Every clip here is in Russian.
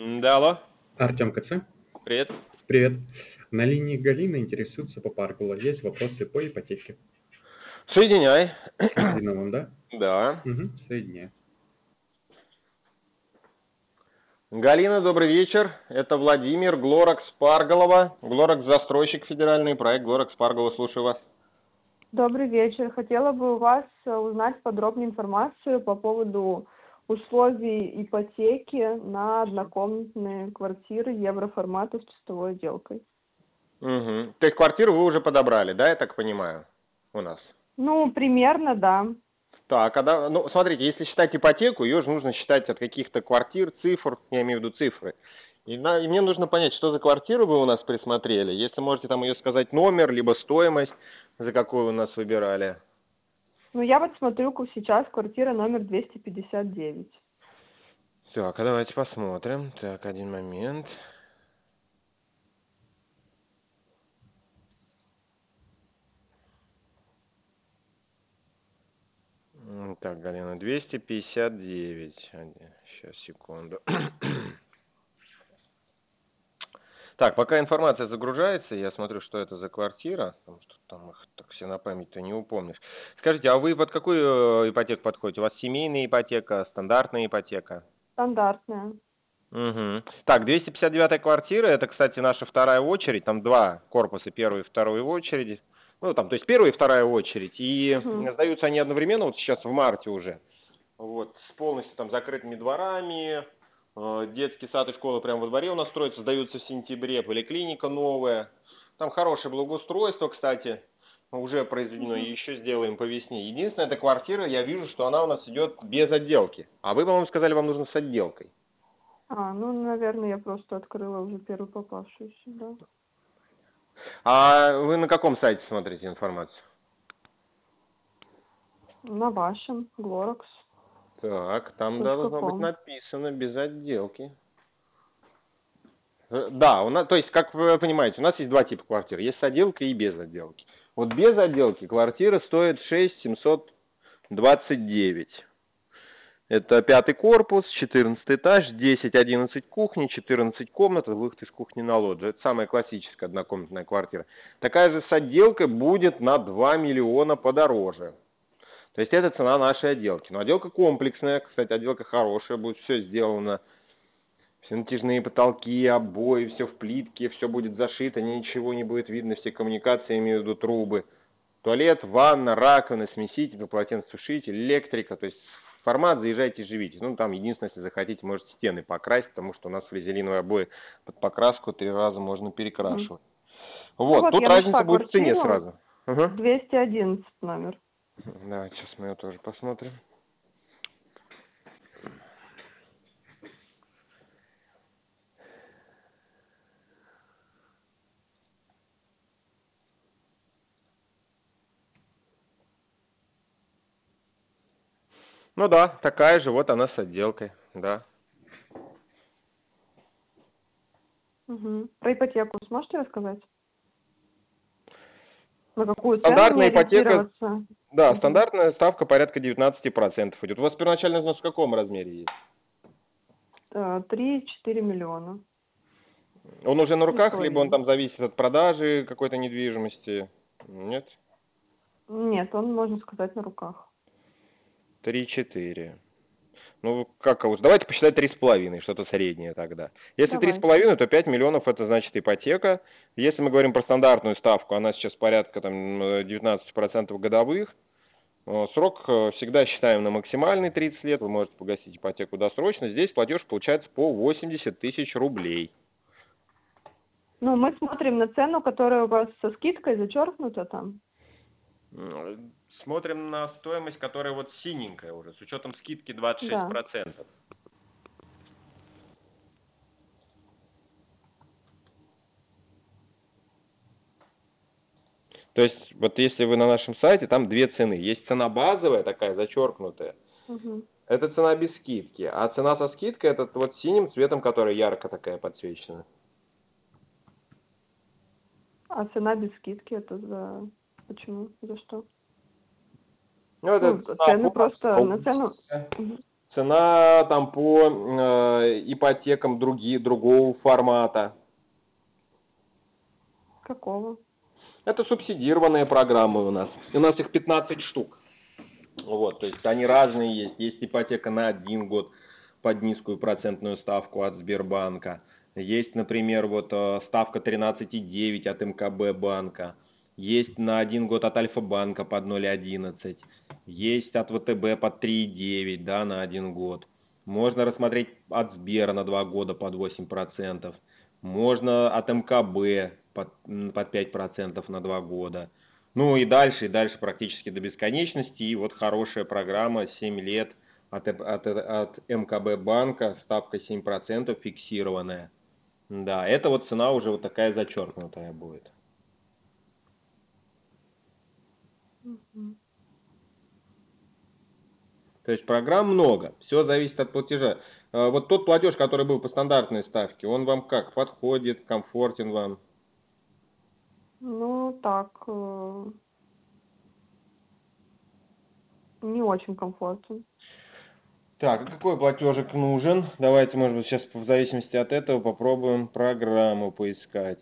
Да, алло, Артем КЦ. привет. Привет. На линии Галина интересуется по Паргула. Есть вопросы по ипотеке. Соединяй. Видно вам, да? Да. Угу, соединяю. Галина, добрый вечер. Это Владимир, Глоракс Парголова. Глоракс застройщик федеральный, проект Глоракс Парголова. Слушаю вас. Добрый вечер. Хотела бы у вас узнать подробную информацию по поводу условий ипотеки на однокомнатные квартиры евроформата с чистовой отделкой. Угу. То есть квартиру вы уже подобрали, да, я так понимаю, у нас? Ну, примерно, да. Так, ну, смотрите, если считать ипотеку, ее же нужно считать от каких-то квартир, цифр, я имею в виду цифры. И мне нужно понять, что за квартиру вы у нас присмотрели. Если можете там ее сказать номер, либо стоимость, за какую вы нас выбирали. Ну, я вот смотрю сейчас квартира номер 259. Так, а давайте посмотрим. Так, один момент. Так, Галина, 259. Сейчас, секунду. Так, пока информация загружается, я смотрю, что это за квартира, потому что там их так все на память-то не упомнишь. Скажите, а вы под какую ипотеку подходите? У вас семейная ипотека, стандартная ипотека? Стандартная. Угу. Так, 259-я квартира, это, кстати, наша вторая очередь, там два корпуса, первый и второй в очереди. Ну, там, то есть первая и вторая очередь, и сдаются они одновременно, вот сейчас в марте уже. Вот, с полностью там закрытыми дворами, детский сад и школа прямо во дворе у нас строятся, сдаются в сентябре, поликлиника новая. Там хорошее благоустройство, кстати, уже произведено, и еще сделаем по весне. Единственная эта квартира, я вижу, что она у нас идет без отделки. А вы, по-моему, сказали, вам нужно с отделкой. Ну, наверное, я просто открыла уже первую попавшуюся, да. А вы на каком сайте смотрите информацию? На вашем, Глоракс. Так, там должно быть .com. написано без отделки. Да, то есть, как вы понимаете, у нас есть два типа квартир. Есть с отделкой и без отделки. Вот без отделки квартира стоит 6729. Это 5-й корпус, 14 этаж, 10-11 кухни, 14 комнат, выход из кухни на лоджию. Это самая классическая однокомнатная квартира. Такая же с отделкой будет на 2 миллиона подороже. То есть это цена нашей отделки. Но отделка комплексная, кстати, отделка хорошая, будет все сделано. Все натяжные потолки, обои, все в плитке, все будет зашито, ничего не будет видно, все коммуникации, имею в виду трубы. Туалет, ванна, раковина, смеситель, полотенцесушитель, электрика. То есть формат заезжайте, живите. Ну, там единственное, если захотите, можете стены покрасить, потому что у нас фрезеровые обои под покраску 3 раза можно перекрашивать. Вот, тут разница будет в цене сразу. 211 номер. Да, сейчас мы ее тоже посмотрим. Ну да, такая же, вот она с отделкой, да. Про ипотеку сможете рассказать? На какую Стандартная цену ипотека, ориентироваться? да, стандартная ставка порядка 19% идет. У вас первоначальный взнос в каком размере есть? 3-4 миллиона. Он уже на руках, 3,5. либо он там зависит от продажи какой-то недвижимости? Нет? Нет, он, можно сказать, на руках. 3-4. Ну, как лучше? Давайте посчитать 3,5, что-то среднее тогда. Если Давайте. 3,5, то 5 миллионов это значит ипотека. Если мы говорим про стандартную ставку, она сейчас порядка там 19% годовых. Срок всегда считаем на максимальный 30 лет. Вы можете погасить ипотеку досрочно. Здесь платеж получается по 80 тысяч рублей. Ну, мы смотрим на цену, которая у вас со скидкой зачеркнута там. Смотрим на стоимость, которая вот синенькая уже, с учетом скидки 26%. Да. То есть, вот если вы на нашем сайте, там две цены. Есть цена базовая, такая зачеркнутая. Это цена без скидки. А цена со скидкой, это вот синим цветом, которая ярко такая подсвечена. А цена без скидки, это за... Почему? За что? Ну, это цены просто на цену... Цена там по ипотекам другого формата. Какого? Это субсидированные программы у нас. У нас их 15 штук. Вот, то есть они разные есть. Есть ипотека на 1 год под низкую процентную ставку от Сбербанка. Есть, например, вот ставка 13,9 от МКБ банка. Есть на 1 год от Альфа-банка под 0,11. Есть от ВТБ под 3,9, да, на 1 год. Можно рассмотреть от Сбера на 2 года под 8%. Можно от МКБ под 5% на 2 года. Ну и дальше практически до бесконечности. И вот хорошая программа 7 лет от МКБ банка, ставка 7% фиксированная. Да, это вот цена уже вот такая зачеркнутая будет. Мгм. То есть программ много, все зависит от платежа. Вот тот платеж, который был по стандартной ставке, он вам как, подходит, комфортен вам? Ну, так, не очень комфортно. Так, а какой платежик нужен? Давайте, может быть, сейчас в зависимости от этого попробуем программу поискать.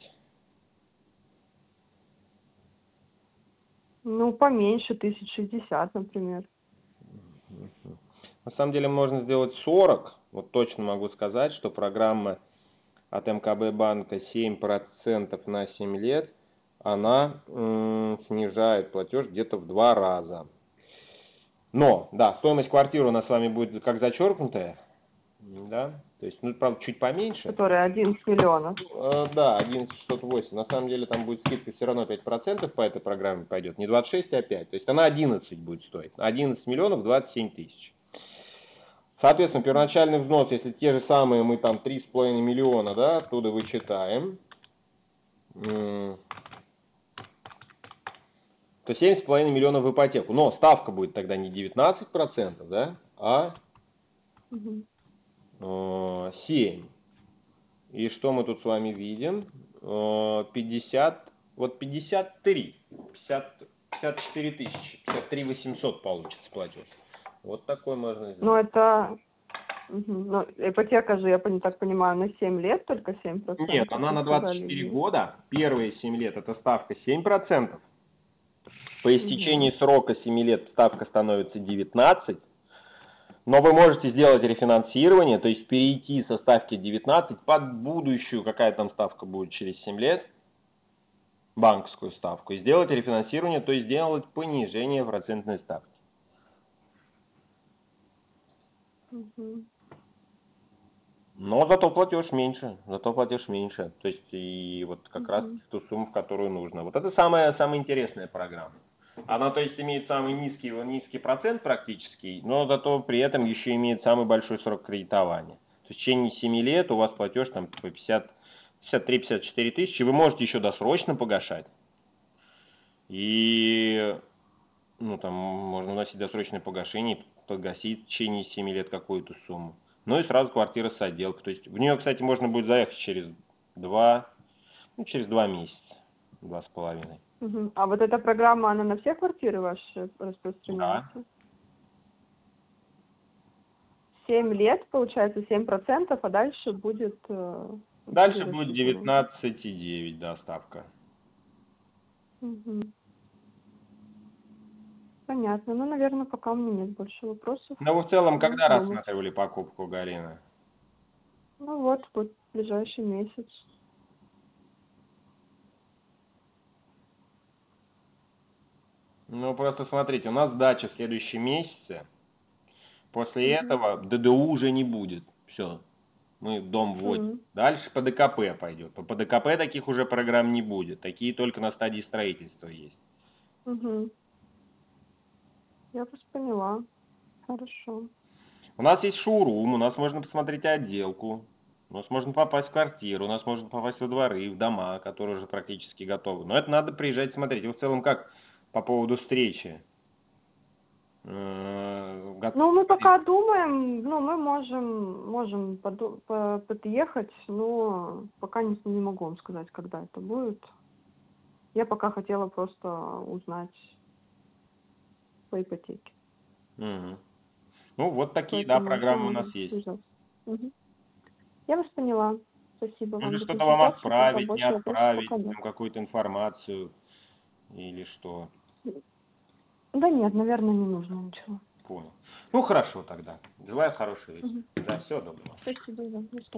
Ну, поменьше, 1060, например. Мгм. На самом деле можно сделать 40. Вот точно могу сказать, что программа от МКБ банка 7% на 7 лет, она снижает платеж где-то в 2 раза. Но, да, стоимость квартиры у нас с вами будет как зачеркнутая, да, то есть, ну, правда, чуть поменьше. Который 11 миллионов. Да, 11,608. На самом деле там будет скидка все равно 5% по этой программе пойдет, не 26, а 5. То есть она 11 будет стоить. 11 миллионов 27 тысяч. Соответственно, первоначальный взнос, если те же самые мы там 3,5 миллиона, да, оттуда вычитаем, то 7,5 миллионов в ипотеку. Но ставка будет тогда не 19%, да, а Мгм. 7. И что мы тут с вами видим? 50, вот 53, 54 тысячи, 53 800 получится платеж. Вот такой можно Ну, сделать. это... Мгм. Ну, ипотека же, я так понимаю, на 7 лет только 7%. Нет, она вы на сказали, 24 нет? года, первые 7 лет это ставка 7%, по истечении Мгм. срока 7 лет ставка становится 19%, но вы можете сделать рефинансирование, то есть перейти со ставки 19 под будущую, какая там ставка будет через 7 лет, банковскую ставку, и сделать рефинансирование, то есть сделать понижение процентной ставки. Мгм. Но зато платеж меньше, То есть и вот как раз Мгм. ту сумму, в которую нужно. Вот это самая интересная программа. Она, то есть, имеет самый низкий процент практически, но зато при этом еще имеет самый большой срок кредитования. То есть в течение 7 лет у вас платеж там по 53-54 тысячи, вы можете еще досрочно погашать. И ну, там можно вносить досрочное погашение, погасить в течение 7 лет какую-то сумму. Ну и сразу квартира с отделкой. То есть в нее, кстати, можно будет заехать через 2 месяца, 2,5. Мгм. А вот эта программа, она на все квартиры ваши Да. распространяется? 7 лет, получается, 7%, а дальше будет Дальше будет рассчитано. 19,9, да, ставка. Мгм. Понятно. Ну, наверное, пока у меня нет больше вопросов. Но вы в целом Буду когда думать. рассматривали покупку, Галина? Ну вот ближайший месяц. Ну, просто смотрите, у нас дача в следующем месяце. После Мгм. этого ДДУ уже не будет. Все, мы дом вводим. Мгм. Дальше по ДКП пойдет. По ДКП таких уже программ не будет. Такие только на стадии строительства есть. Мгм. Я вас поняла. Хорошо. У нас есть шоурум, у нас можно посмотреть отделку. У нас можно попасть в квартиру, у нас можно попасть во дворы, в дома, которые уже практически готовы. Но это надо приезжать смотреть. Вы в целом как по поводу встречи? Ну, мы Готовы? пока думаем, ну, мы можем подъехать, но пока не могу вам сказать, когда это будет. Я пока хотела просто узнать по ипотеке. Мгм. Ну, вот такие, да, Поэтому программы у еще нас не есть. связалась. Мгм. Я вас поняла. Спасибо вам Или за что-то вам консультацию. Тогда отправить, не больше вопросов отправить, пока нет. там какую-то информацию или что. Да нет, наверное, не нужно ничего. Понял. Ну, хорошо тогда. Желаю хорошего вечера. Мгм. Да, всего доброго. Спасибо, да. До свидания.